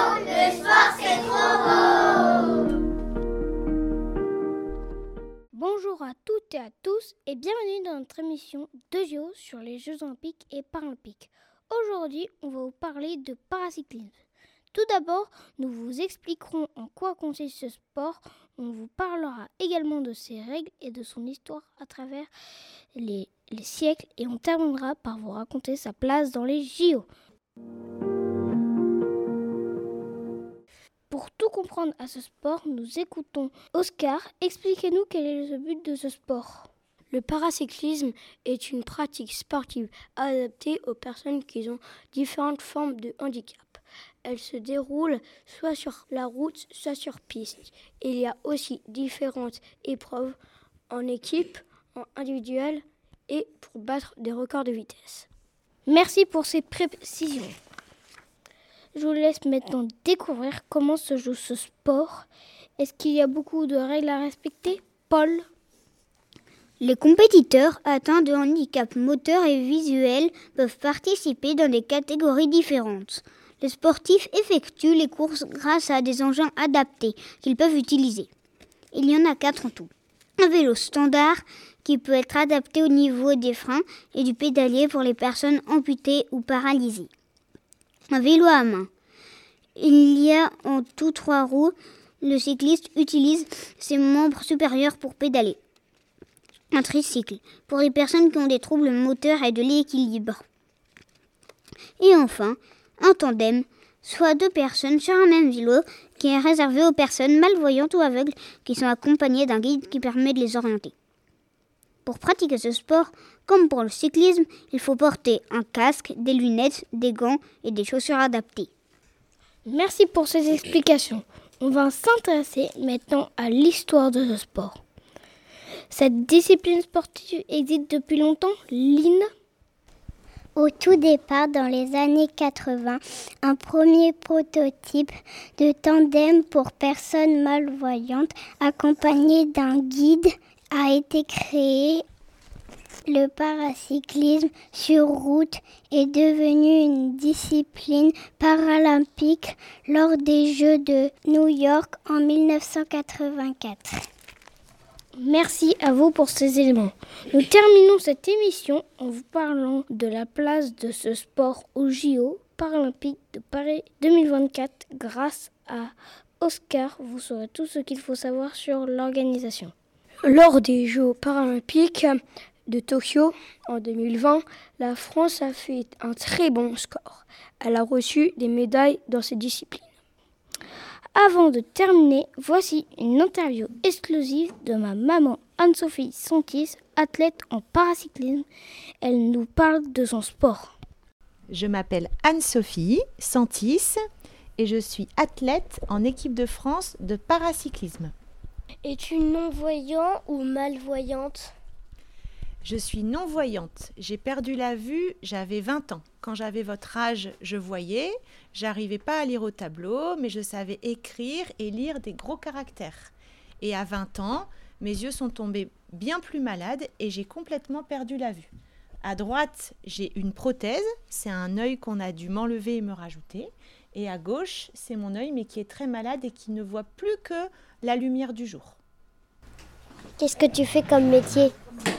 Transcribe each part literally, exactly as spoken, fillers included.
le sport c'est trop beau. Bonjour à toutes et à tous et bienvenue dans notre émission de Géo sur les Jeux Olympiques et Paralympiques. Aujourd'hui, on va vous parler de paracyclisme. Tout d'abord, nous vous expliquerons en quoi consiste ce sport. On vous parlera également de ses règles et de son histoire à travers les, les siècles et on terminera par vous raconter sa place dans les J O. Pour tout comprendre à ce sport, nous écoutons Oscar. Expliquez-nous quel est le but de ce sport. Le paracyclisme est une pratique sportive adaptée aux personnes qui ont différentes formes de handicap. Elle se déroule soit sur la route, soit sur piste. Il y a aussi différentes épreuves en équipe, en individuel et pour battre des records de vitesse. Merci pour ces précisions. Je vous laisse maintenant découvrir comment se joue ce sport. Est-ce qu'il y a beaucoup de règles à respecter, Paul ? Les compétiteurs atteints de handicap moteur et visuel peuvent participer dans des catégories différentes. Les sportifs effectuent les courses grâce à des engins adaptés qu'ils peuvent utiliser. Il y en a quatre en tout. Un vélo standard qui peut être adapté au niveau des freins et du pédalier pour les personnes amputées ou paralysées. Un vélo à main. Il y a en tout trois roues. Le cycliste utilise ses membres supérieurs pour pédaler. Un tricycle, pour les personnes qui ont des troubles moteurs et de l'équilibre. Et enfin, un tandem, soit deux personnes sur un même vélo qui est réservé aux personnes malvoyantes ou aveugles qui sont accompagnées d'un guide qui permet de les orienter. Pour pratiquer ce sport, comme pour le cyclisme, il faut porter un casque, des lunettes, des gants et des chaussures adaptées. Merci pour ces explications. On va s'intéresser maintenant à l'histoire de ce sport. Cette discipline sportive existe depuis longtemps, Lynn ? Au tout départ, dans les années quatre-vingts, un premier prototype de tandem pour personnes malvoyantes accompagné d'un guide a été créé. Le paracyclisme sur route est devenu une discipline paralympique lors des Jeux de New York en dix-neuf cent quatre-vingt-quatre. Merci à vous pour ces éléments. Nous terminons cette émission en vous parlant de la place de ce sport aux J O Paralympiques de Paris deux mille vingt-quatre. Grâce à Oscar, vous saurez tout ce qu'il faut savoir sur l'organisation. Lors des Jeux paralympiques de Tokyo en deux mille vingt, la France a fait un très bon score. Elle a reçu des médailles dans ces disciplines. Avant de terminer, voici une interview exclusive de ma maman Anne-Sophie Santis, athlète en paracyclisme. Elle nous parle de son sport. Je m'appelle Anne-Sophie Santis et je suis athlète en équipe de France de paracyclisme. Es-tu non-voyant ou malvoyante ? Je suis non-voyante. J'ai perdu la vue, j'avais vingt ans. Quand j'avais votre âge, je voyais. J'arrivais pas à lire au tableau, mais je savais écrire et lire des gros caractères. Et à vingt ans, mes yeux sont tombés bien plus malades et j'ai complètement perdu la vue. À droite, j'ai une prothèse. C'est un œil qu'on a dû m'enlever et me rajouter. Et à gauche, c'est mon œil, mais qui est très malade et qui ne voit plus que la lumière du jour. Qu'est-ce que tu fais comme métier ?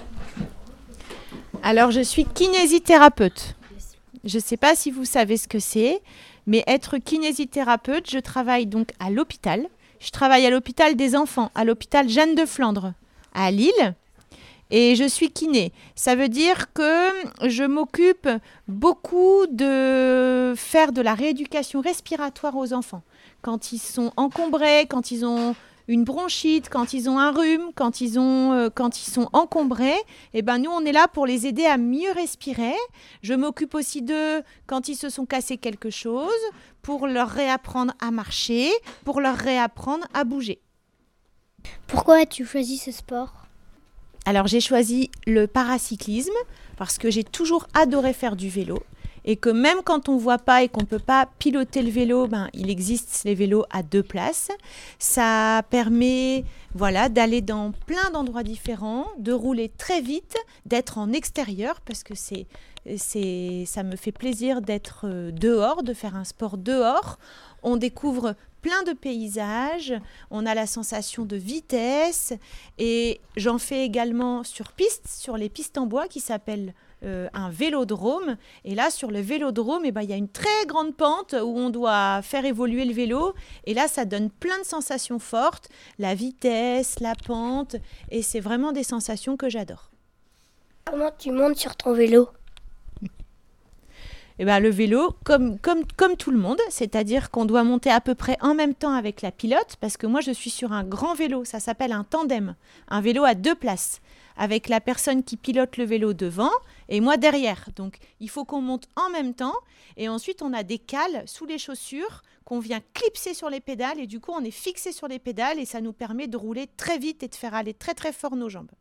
Alors, je suis kinésithérapeute. Je ne sais pas si vous savez ce que c'est, mais être kinésithérapeute, je travaille donc à l'hôpital. Je travaille à l'hôpital des enfants, à l'hôpital Jeanne de Flandre, à Lille. Et je suis kiné. Ça veut dire que je m'occupe beaucoup de faire de la rééducation respiratoire aux enfants. Quand ils sont encombrés, quand ils ont une bronchite, quand ils ont un rhume, quand ils, ont, euh, quand ils sont encombrés, eh ben nous, on est là pour les aider à mieux respirer. Je m'occupe aussi d'eux quand ils se sont cassés quelque chose, pour leur réapprendre à marcher, pour leur réapprendre à bouger. Pourquoi as-tu choisi ce sport ? Alors, j'ai choisi le paracyclisme parce que j'ai toujours adoré faire du vélo. et que même quand on ne voit pas et qu'on ne peut pas piloter le vélo, ben, il existe les vélos à deux places. Ça permet voilà, d'aller dans plein d'endroits différents, de rouler très vite, d'être en extérieur parce que c'est, c'est, ça me fait plaisir d'être dehors, de faire un sport dehors. On découvre plein de paysages, on a la sensation de vitesse et j'en fais également sur piste, sur les pistes en bois qui s'appellent Euh, un vélodrome et là sur le vélodrome eh ben, il y a une très grande pente où on doit faire évoluer le vélo et là ça donne plein de sensations fortes, la vitesse, la pente et c'est vraiment des sensations que j'adore. Comment tu montes sur ton vélo ? Eh ben, le vélo, comme, comme, comme tout le monde, c'est-à-dire qu'on doit monter à peu près en même temps avec la pilote parce que moi je suis sur un grand vélo, ça s'appelle un tandem, un vélo à deux places avec la personne qui pilote le vélo devant et moi derrière. Donc, il faut qu'on monte en même temps et ensuite, on a des cales sous les chaussures qu'on vient clipser sur les pédales et du coup, on est fixé sur les pédales et ça nous permet de rouler très vite et de faire aller très très fort nos jambes.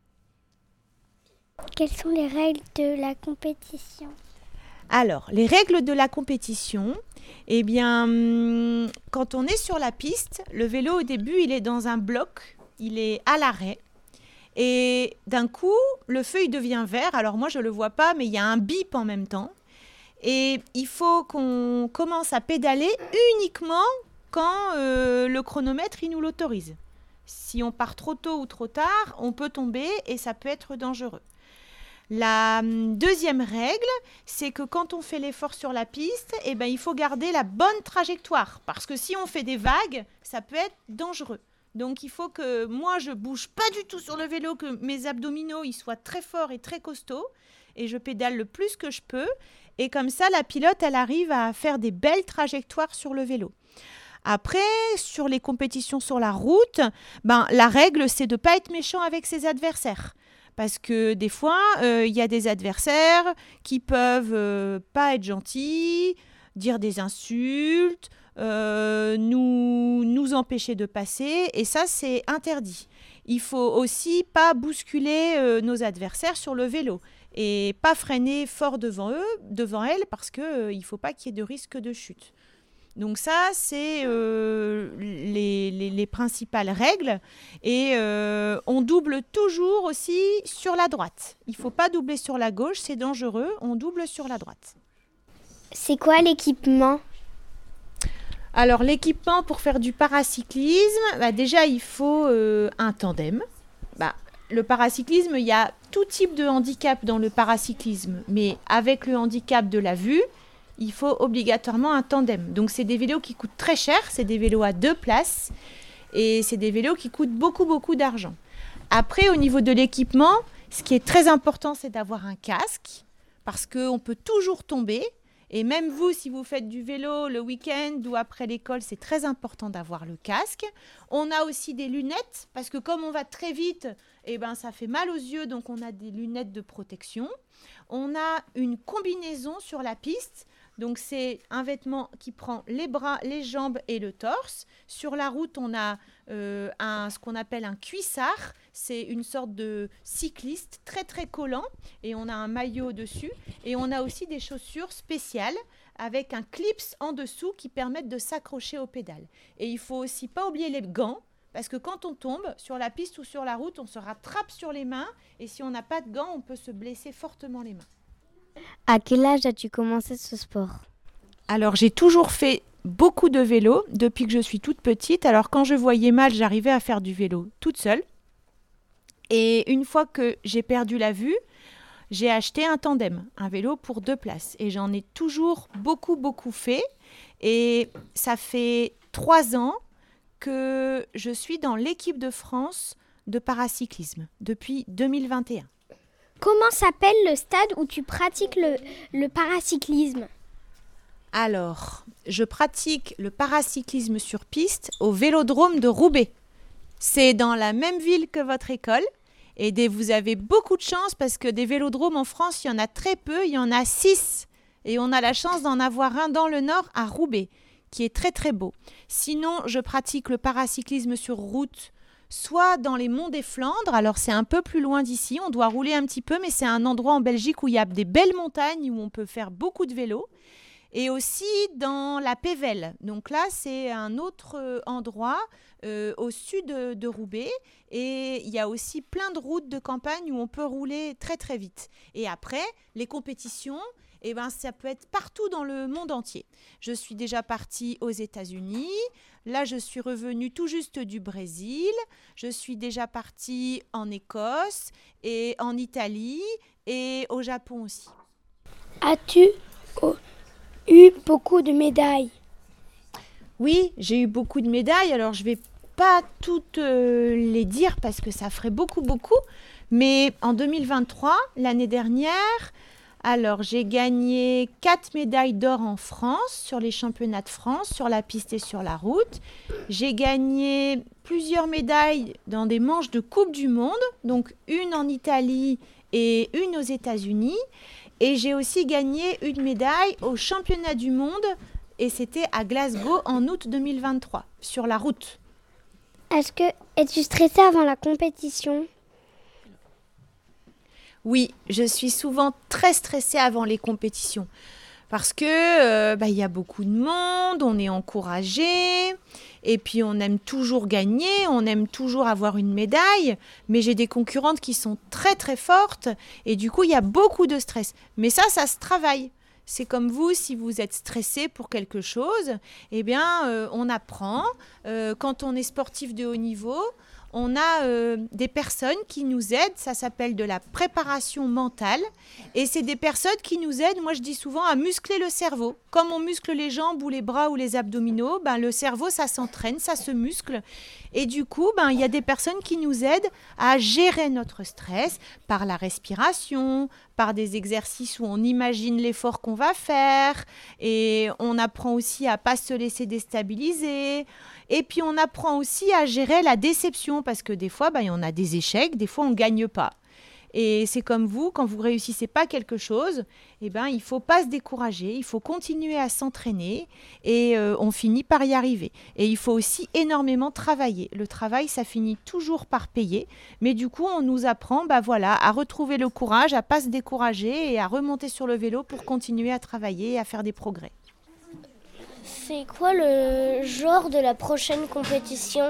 Quelles sont les règles de la compétition ? Alors, les règles de la compétition, eh bien, quand on est sur la piste, le vélo au début, il est dans un bloc, il est à l'arrêt. Et d'un coup, le feu il devient vert. Alors moi, je ne le vois pas, mais il y a un bip en même temps. Et il faut qu'on commence à pédaler uniquement quand euh, le chronomètre il nous l'autorise. Si on part trop tôt ou trop tard, on peut tomber et ça peut être dangereux. La deuxième règle, c'est que quand on fait l'effort sur la piste, eh ben, il faut garder la bonne trajectoire. Parce que si on fait des vagues, ça peut être dangereux. Donc, il faut que moi, je ne bouge pas du tout sur le vélo, que mes abdominaux ils soient très forts et très costauds. Et je pédale le plus que je peux. Et comme ça, la pilote, elle arrive à faire des belles trajectoires sur le vélo. Après, sur les compétitions sur la route, ben, la règle, c'est de ne pas être méchant avec ses adversaires. Parce que des fois, il euh, y a des adversaires qui peuvent euh, pas être gentils, dire des insultes, euh, nous, nous empêcher de passer. Et ça, c'est interdit. Il faut aussi pas bousculer euh, nos adversaires sur le vélo et pas freiner fort devant eux, devant elles, parce qu'il euh, ne faut pas qu'il y ait de risque de chute. Donc ça, c'est euh, les, les, les principales règles. Et euh, on double toujours aussi sur la droite. Il ne faut pas doubler sur la gauche, c'est dangereux. On double sur la droite. C'est quoi l'équipement ? Alors, l'équipement pour faire du paracyclisme, bah déjà, il faut euh, un tandem. Bah, le paracyclisme, il y a tout type de handicap dans le paracyclisme. Mais avec le handicap de la vue, il faut obligatoirement un tandem. Donc, c'est des vélos qui coûtent très cher. C'est des vélos à deux places. Et c'est des vélos qui coûtent beaucoup, beaucoup d'argent. Après, au niveau de l'équipement, ce qui est très important, c'est d'avoir un casque. Parce qu'on peut toujours tomber. Et même vous, si vous faites du vélo le week-end ou après l'école, c'est très important d'avoir le casque. On a aussi des lunettes. Parce que comme on va très vite, eh ben, ça fait mal aux yeux. Donc, on a des lunettes de protection. On a une combinaison sur la piste. Donc, c'est un vêtement qui prend les bras, les jambes et le torse. Sur la route, on a euh, un, ce qu'on appelle un cuissard. C'est une sorte de cycliste très, très collant. Et on a un maillot dessus. Et on a aussi des chaussures spéciales avec un clips en dessous qui permettent de s'accrocher aux pédales. Et il ne faut aussi pas oublier les gants. Parce que quand on tombe sur la piste ou sur la route, on se rattrape sur les mains. Et si on n'a pas de gants, on peut se blesser fortement les mains. À quel âge as-tu commencé ce sport ? Alors, j'ai toujours fait beaucoup de vélo depuis que je suis toute petite. Alors, quand je voyais mal, j'arrivais à faire du vélo toute seule. Et une fois que j'ai perdu la vue, j'ai acheté un tandem, un vélo pour deux places. Et j'en ai toujours beaucoup, beaucoup fait. Et ça fait trois ans que je suis dans l'équipe de France de paracyclisme depuis deux mille vingt et un. Comment s'appelle le stade où tu pratiques le, le paracyclisme ? Alors, je pratique le paracyclisme sur piste au vélodrome de Roubaix. C'est dans la même ville que votre école. Et des, vous avez beaucoup de chance parce que des vélodromes en France, il y en a très peu. Il y en a six. Et on a la chance d'en avoir un dans le nord à Roubaix, qui est très très beau. Sinon, je pratique le paracyclisme sur route soit dans les monts des Flandres, alors c'est un peu plus loin d'ici, on doit rouler un petit peu, mais c'est un endroit en Belgique où il y a des belles montagnes, où on peut faire beaucoup de vélo. et aussi dans la Pévèle. Donc là, c'est un autre euh, endroit euh, au sud de, de Roubaix. Et il y a aussi plein de routes de campagne où on peut rouler très très vite. Et après, les compétitions, eh ben, ça peut être partout dans le monde entier. Je suis déjà partie aux États-Unis. Là, je suis revenue tout juste du Brésil. Je suis déjà partie en Écosse et en Italie et au Japon aussi. As-tu oh, eu beaucoup de médailles? Oui, j'ai eu beaucoup de médailles. Alors, je ne vais pas toutes euh, les dire parce que ça ferait beaucoup, beaucoup. Mais en deux mille vingt-trois, l'année dernière, alors j'ai gagné quatre médailles d'or en France, sur les championnats de France, sur la piste et sur la route. J'ai gagné plusieurs médailles dans des manches de Coupe du Monde, donc une en Italie et une aux États-Unis. Et j'ai aussi gagné une médaille au championnat du monde, et c'était à Glasgow en août deux mille vingt-trois, sur la route. Est-ce que es-tu stressée avant la compétition? Oui, je suis souvent très stressée avant les compétitions parce que euh, bah, y a beaucoup de monde, on est encouragé et puis on aime toujours gagner, on aime toujours avoir une médaille, mais j'ai des concurrentes qui sont très très fortes et du coup il y a beaucoup de stress. Mais ça, ça se travaille. C'est comme vous, si vous êtes stressé pour quelque chose, eh bien euh, on apprend. Euh, quand on est sportif de haut niveau, on a euh, des personnes qui nous aident, ça s'appelle de la préparation mentale, et c'est des personnes qui nous aident, moi je dis souvent, à muscler le cerveau. Comme on muscle les jambes ou les bras ou les abdominaux, ben, le cerveau ça s'entraîne, ça se muscle, et du coup ben, il y a des personnes qui nous aident à gérer notre stress par la respiration, par des exercices où on imagine l'effort qu'on va faire, et on apprend aussi à ne pas se laisser déstabiliser. Et puis, on apprend aussi à gérer la déception parce que des fois, bah, y en a des échecs, des fois, on ne gagne pas. Et c'est comme vous, quand vous ne réussissez pas quelque chose, eh ben, il ne faut pas se décourager, il faut continuer à s'entraîner et euh, on finit par y arriver. Et il faut aussi énormément travailler. Le travail, ça finit toujours par payer. Mais du coup, on nous apprend bah, voilà, à retrouver le courage, à ne pas se décourager et à remonter sur le vélo pour continuer à travailler et à faire des progrès. C'est quoi le genre de la prochaine compétition?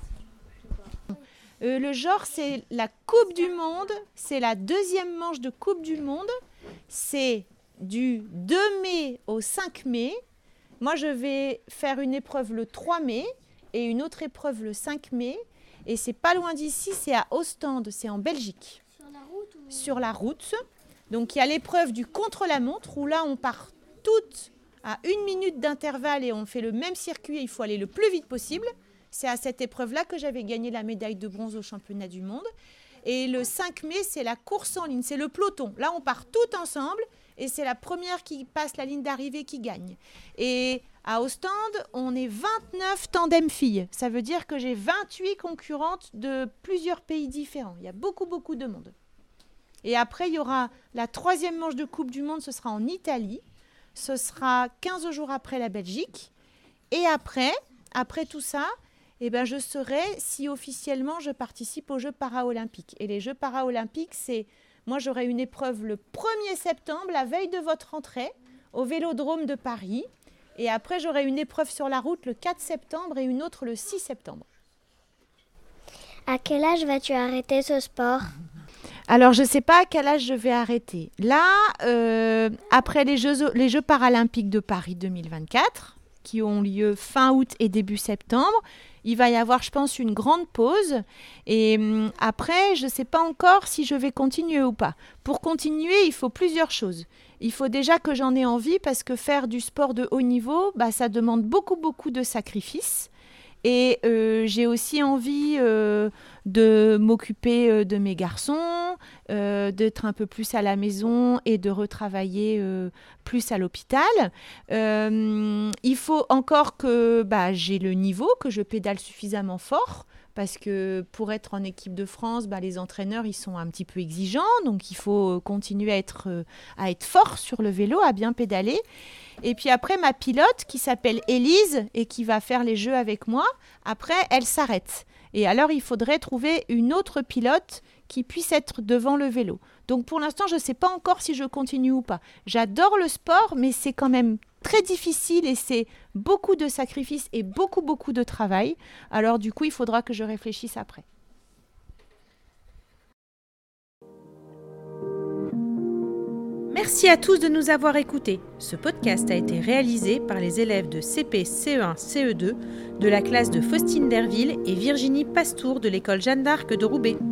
euh, Le genre, c'est la Coupe du Monde. C'est la deuxième manche de Coupe du Monde. C'est du deux mai au cinq mai. Moi, je vais faire une épreuve le trois mai et une autre épreuve le cinq mai. Et c'est pas loin d'ici, c'est à Ostende, c'est en Belgique. Sur la route ou... Sur la route. Donc, il y a l'épreuve du contre-la-montre où là, on part toutes à une minute d'intervalle et on fait le même circuit, il faut aller le plus vite possible. C'est à cette épreuve-là que j'avais gagné la médaille de bronze au championnat du monde. Et le cinq mai, c'est la course en ligne, c'est le peloton. Là, on part tout ensemble et c'est la première qui passe la ligne d'arrivée qui gagne. Et à Ostende, on est vingt-neuf tandems filles. Ça veut dire que j'ai vingt-huit concurrentes de plusieurs pays différents. Il y a beaucoup, beaucoup de monde. Et après, il y aura la troisième manche de Coupe du Monde, ce sera en Italie. Ce sera quinze jours après la Belgique. Et après, après tout ça, eh ben, je saurai si officiellement je participe aux Jeux paralympiques. Et les Jeux paralympiques, c'est... Moi, j'aurai une épreuve le premier septembre, la veille de votre rentrée, au Vélodrome de Paris. Et après, j'aurai une épreuve sur la route le quatre septembre et une autre le six septembre. À quel âge vas-tu arrêter ce sport ? Alors, je ne sais pas à quel âge je vais arrêter. Là, euh, après les Jeux, les Jeux paralympiques de Paris deux mille vingt-quatre, qui ont lieu fin août et début septembre, il va y avoir, je pense, une grande pause. Et hum, après, je ne sais pas encore si je vais continuer ou pas. Pour continuer, il faut plusieurs choses. Il faut déjà que j'en ai envie parce que faire du sport de haut niveau, bah, ça demande beaucoup, beaucoup de sacrifices. Et euh, j'ai aussi envie euh, de m'occuper euh, de mes garçons, euh, d'être un peu plus à la maison et de retravailler euh, plus à l'hôpital. Euh, il faut encore que bah, j'ai le niveau, que je pédale suffisamment fort. Parce que pour être en équipe de France, bah, les entraîneurs ils sont un petit peu exigeants. Donc il faut continuer à être, euh, à être fort sur le vélo, à bien pédaler. Et puis après, ma pilote qui s'appelle Élise et qui va faire les Jeux avec moi, après, elle s'arrête. Et alors, il faudrait trouver une autre pilote qui puisse être devant le vélo. Donc pour l'instant, je ne sais pas encore si je continue ou pas. J'adore le sport, mais c'est quand même très difficile et c'est beaucoup de sacrifices et beaucoup, beaucoup de travail. Alors du coup, il faudra que je réfléchisse après. Merci à tous de nous avoir écoutés. Ce podcast a été réalisé par les élèves de C P, C E un, C E deux de la classe de Faustine Derville et Virginie Pastour de l'école Jeanne d'Arc de Roubaix.